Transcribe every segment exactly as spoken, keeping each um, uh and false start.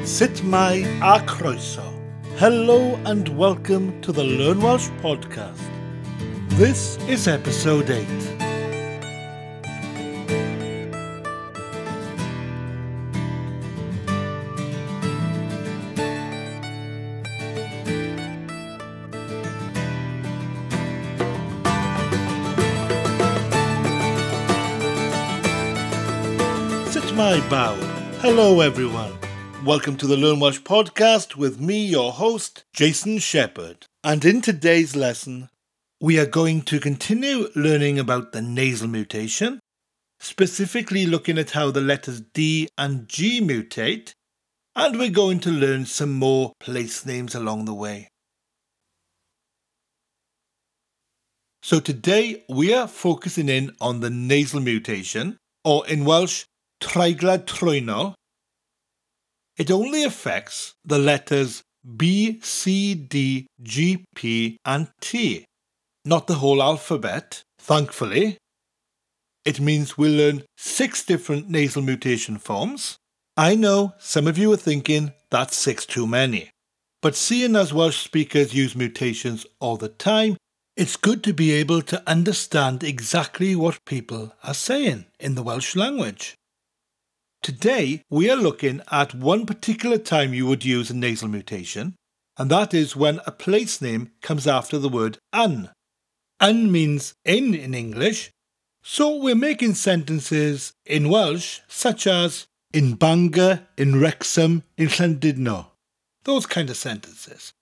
Sut mai a croeso. Hello and welcome to the Learn Welsh podcast. This is episode eight. Sut mai bawb. Hello everyone. Welcome to the Learn Welsh podcast with me, your host, Jason Shepherd. And in today's lesson, we are going to continue learning about the nasal mutation, specifically looking at how the letters D and G mutate, and we're going to learn some more place names along the way. So today we are focusing in on the nasal mutation, or in Welsh, treiglad trwynol. It only affects the letters B, C, D, G, P and T, not the whole alphabet, thankfully. It means we'll learn six different nasal mutation forms. I know some of you are thinking that's six too many, but seeing as Welsh speakers use mutations all the time, it's good to be able to understand exactly what people are saying in the Welsh language. Today, we are looking at one particular time you would use a nasal mutation, and that is when a place name comes after the word an. An means in in English, so we're making sentences in Welsh such as in Bangor, in Wrexham, in Llandudno. Those kind of sentences.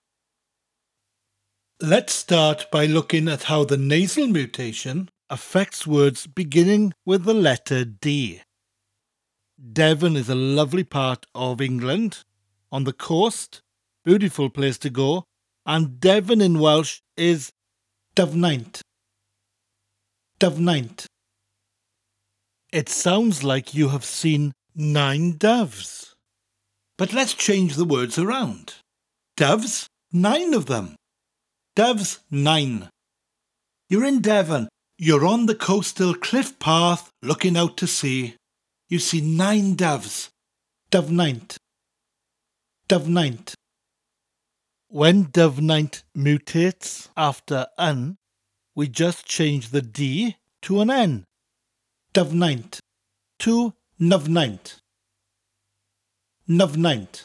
Let's start by looking at how the nasal mutation affects words beginning with the letter D. Devon is a lovely part of England, on the coast, beautiful place to go, and Devon in Welsh is Dyfnaint. Dyfnaint. It sounds like you have seen nine doves. But let's change the words around. Doves, nine of them. Doves, nine. You're in Devon. You're on the coastal cliff path looking out to sea. You see nine doves. Dyfnaint. Dyfnaint. When Dyfnaint mutates after an, we just change the D to an N. Dyfnaint. To Nyfnaint. Nyfnaint.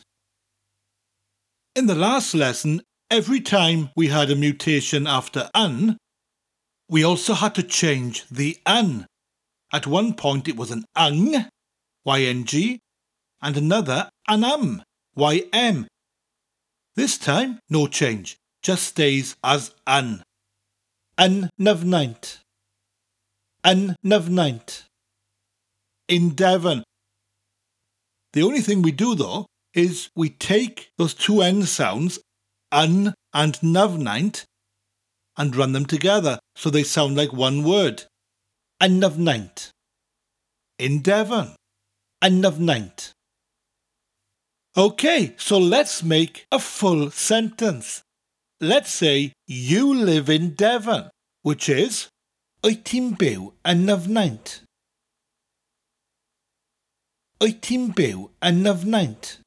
In the last lesson, every time we had a mutation after an, we also had to change the an. At one point it was an ang, Y N G, and another anam, Y M. This time, no change, just stays as an. An Nyfnaint. An Nyfnaint. In Devon. The only thing we do though is we take those two N sounds, an and Nyfnaint, and run them together so they sound like one word. An Nyfnaint. In Devon. An Nyfnaint. Okay, so let's make a full sentence. Let's say you live in Devon, which is Wyt ti'n byw yn Nyfnaint? Wyt ti'n byw yn Nyfnaint?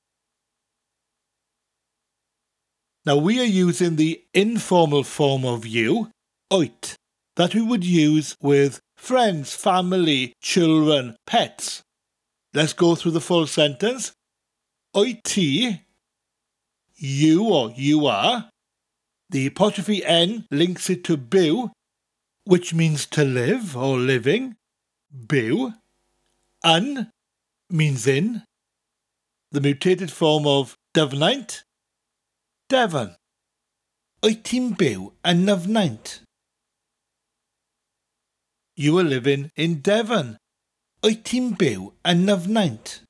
Now we are using the informal form of you, wyt, that we would use with friends, family, children, pets. Let's go through the full sentence. Wyt ti, you or you are. The apostrophe N links it to byw, which means to live or living. Byw. Yn means in. The mutated form of Dyfnaint. Devon. Wyt ti'n byw yn Nyfnaint? You are living in Devon. Wyt ti'n byw yn Nyfnaint?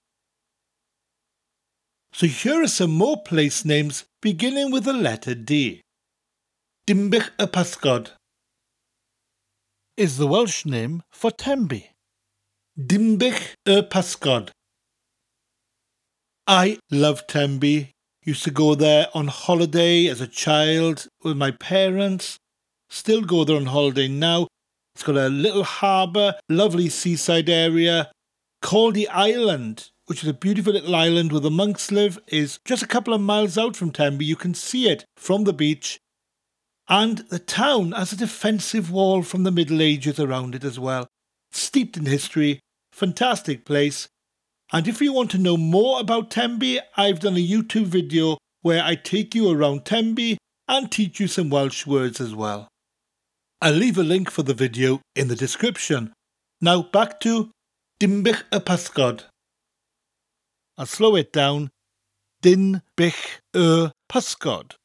So here are some more place names beginning with the letter D. Dimbych y Pysgod is the Welsh name for Tenby. Dimbych y Pysgod. I love Tenby. Used to go there on holiday as a child with my parents. Still go there on holiday now. It's got a little harbour, lovely seaside area. Cauldy Island which is a beautiful little island where the monks live, is just a couple of miles out from Tenby. You can see it from the beach. And the town has a defensive wall from the Middle Ages around it as well. Steeped in history, fantastic place. And if you want to know more about Tenby, I've done a YouTube video where I take you around Tenby and teach you some Welsh words as well. I'll leave a link for the video in the description. Now back to Dinbych y Pysgod. I'll slow it down. Dinbych y Pysgod.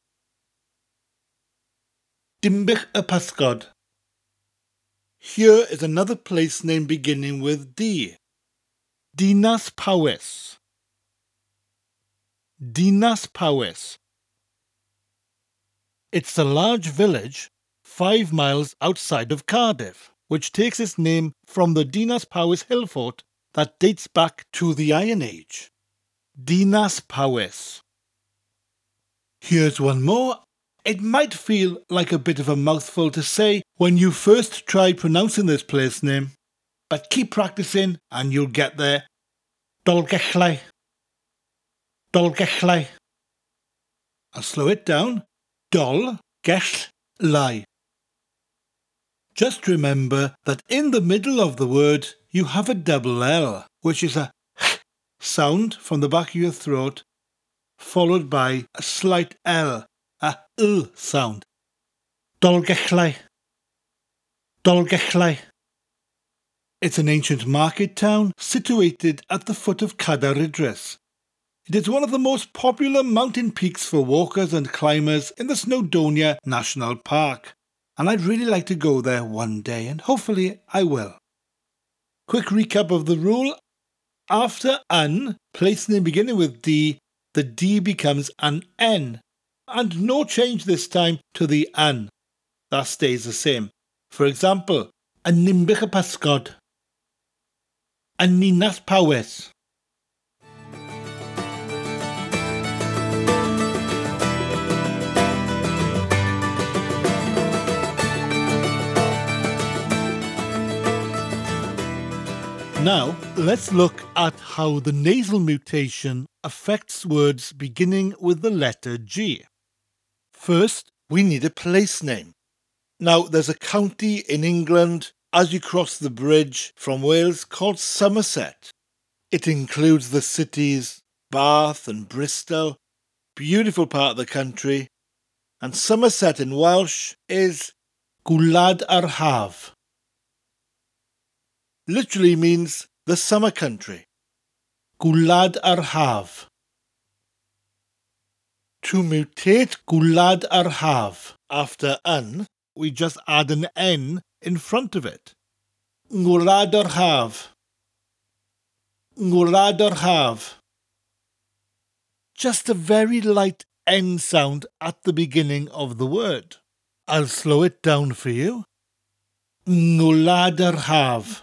Dinbych y Pysgod. Here is another place name beginning with D. Dinas Powys. Dinas Powys. It's a large village five miles outside of Cardiff, which takes its name from the Dinas Powys hill fort that dates back to the Iron Age. Dinas Powys. Here's one more. It might feel like a bit of a mouthful to say when you first try pronouncing this place name, but keep practicing and you'll get there. Dolgellau. Dolgellau. I'll slow it down. Dolgellau. Just remember that in the middle of the word you have a double L, which is a h sound from the back of your throat, followed by a slight L, a L sound. Dolgellau. Dolgellau. It's an ancient market town situated at the foot of Cadair Idris. It is one of the most popular mountain peaks for walkers and climbers in the Snowdonia National Park, and I'd really like to go there one day, and hopefully I will. Quick recap of the rule. After un, place name beginning with D, the D becomes an N, and no change this time to the an. That stays the same. For example, a Dinbych y Pysgod, a Dinas Powys. Now, let's look at how the nasal mutation affects words beginning with the letter G. First, we need a place name. Now, there's a county in England as you cross the bridge from Wales called Somerset. It includes the cities Bath and Bristol, beautiful part of the country, and Somerset in Welsh is Gwlad yr Haf. Literally means the summer country. Gwlad yr Haf. To mutate Gwlad yr Haf after un, we just add an N in front of it. Gwlad yr Haf. Gwlad yr Haf. Just a very light N sound at the beginning of the word. I'll slow it down for you. Gwlad yr Haf.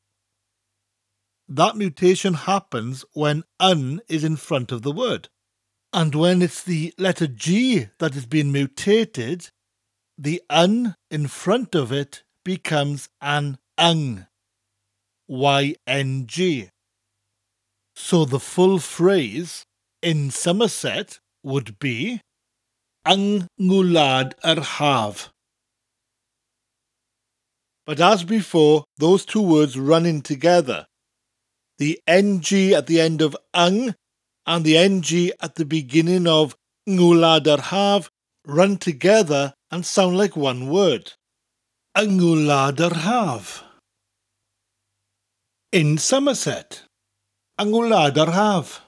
That mutation happens when un is in front of the word. And when it's the letter G that is being mutated, the un in front of it becomes an ung. Y N G. So the full phrase in Somerset would be Yng Gwlad yr Haf. But as before, those two words run in together. The N G at the end of ung and the N G at the beginning of Gwlad yr Haf run together and sound like one word. Yng Gwlad yr Haf. In Somerset. Yng Gwlad yr Haf.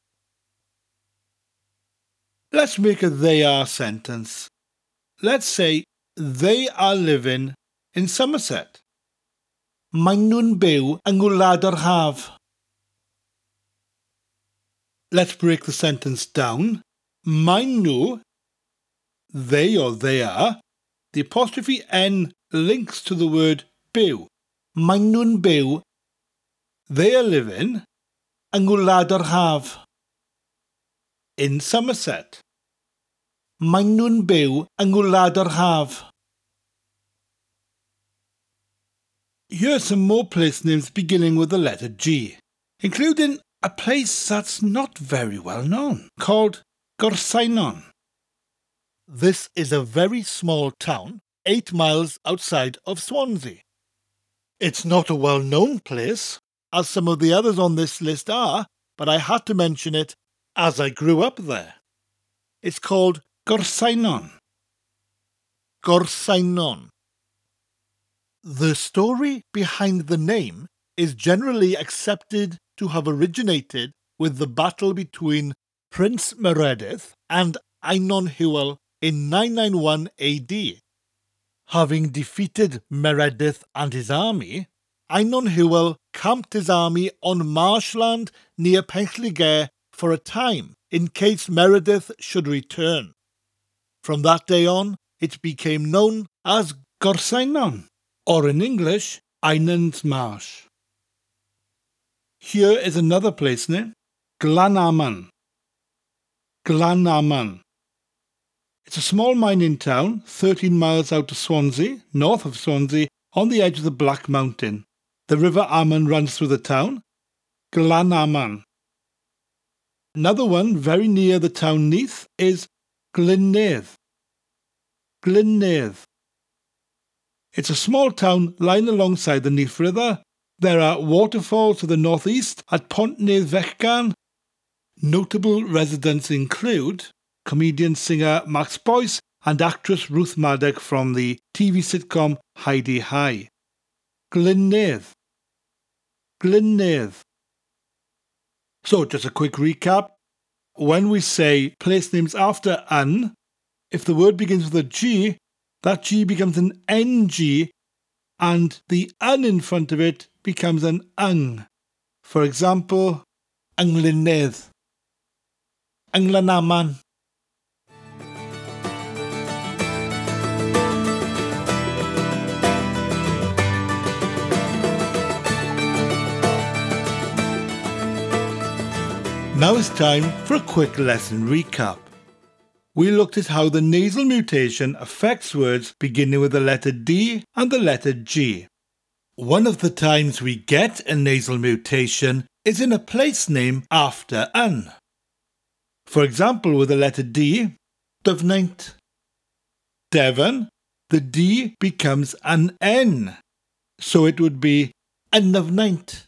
Let's make a they are sentence. Let's say they are living in Somerset. Maen nhw'n byw yng Gwlad yr Haf. Let's break the sentence down. Maen nhw, they or they are, the apostrophe N links to the word byw. Maen nhw'n byw, they are living, yng Gwlad yr Haf. In Somerset. Maen nhw'n byw yng Gwlad yr Haf. Here are some more place names beginning with the letter G, including a place that's not very well known, called Gorsainon. This is a very small town, eight miles outside of Swansea. It's not a well-known place, as some of the others on this list are, but I had to mention it as I grew up there. It's called Gorsainon. Gorsainon. The story behind the name is generally accepted to have originated with the battle between Prince Meredydd and Einon Hywel in nine ninety-one A D. Having defeated Meredydd and his army, Einon Hywel camped his army on marshland near Penllygau for a time in case Meredydd should return. From that day on, it became known as Gorsainon, or in English, Einon's Marsh. Here is another place name, Glanaman. Glanaman. It's a small mining town, thirteen miles out of Swansea, north of Swansea, on the edge of the Black Mountain. The River Amman runs through the town. Glanaman. Another one very near the town Neath is Glynneath. Glynneath. It's a small town lying alongside the Neath River. There are waterfalls to the northeast at Pont Nedd Fechgan. Notable residents include comedian-singer Max Boyce and actress Ruth Maddock from the T V sitcom Hi-de-Hi. Glynneath. Glynneath. So, just a quick recap. When we say place names after an, if the word begins with a G, that G becomes an N G, and the an in front of it becomes an ang. For example, Anglynedd, Anglanaman. Now it's time for a quick lesson recap. We looked at how the nasal mutation affects words beginning with the letter D and the letter G. One of the times we get a nasal mutation is in a place name after an. For example, with the letter D, Dyfnaint. Devon, the D becomes an N, so it would be Ynyfnaint.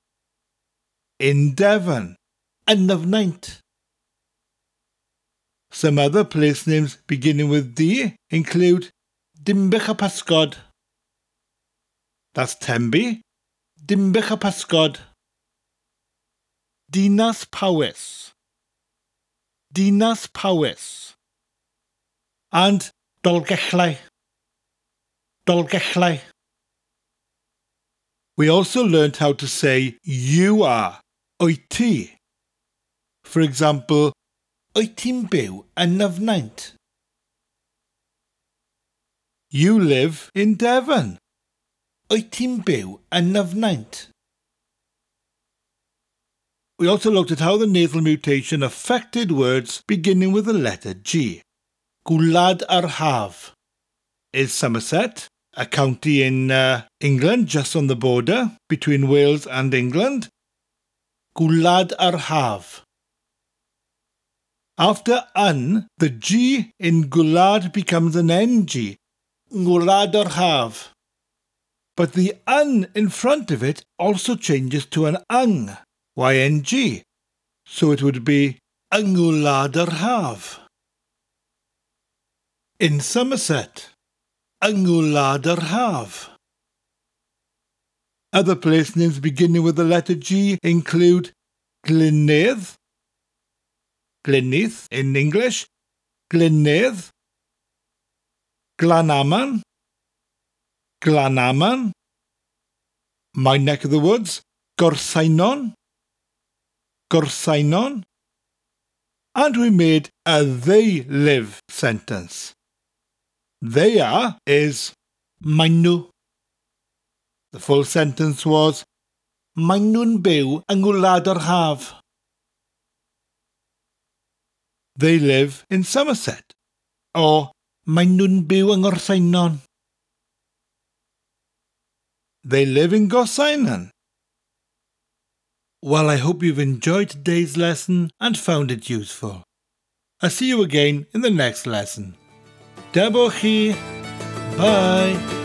In Devon, Ynyfnaint. Some other place names beginning with D include Dimbych y Pysgod. That's Tenby. Dimbych y Pysgod. Dinas Powys. Dinas Powys. And Dolgellau. Dolgellau. We also learned how to say you are, wyt ti. For example, wyt ti'n byw yn Nyfnaint? You live in Devon. Wyt ti'n byw yn Nyfnaint? We also looked at how the nasal mutation affected words beginning with the letter G. Gwlad yr Haf is Somerset, a county in uh, England just on the border between Wales and England. Gwlad yr Haf. After an, the G in Gwlad becomes an N G, Gwlad yr Haf. But the an in front of it also changes to an ang, Y N G, so it would be Yng Ngwlad yr Haf. In Somerset, Yng Ngwlad yr Haf. Other place names beginning with the letter G include Glynneath, Glynneath in English, Glynneath, Glanaman, Glanaman, my neck of the woods, Gorsainon, Gorsainon, and we made a they live sentence. They are is maen nhw. The full sentence was maen nhw'n byw yng Ngwlad yr Haf. They live in Somerset, or maen nhw'n byw yng Ngorsainon. They live in Gorsainon. Well, I hope you've enjoyed today's lesson and found it useful. I'll see you again in the next lesson. Dyma chi. Bye.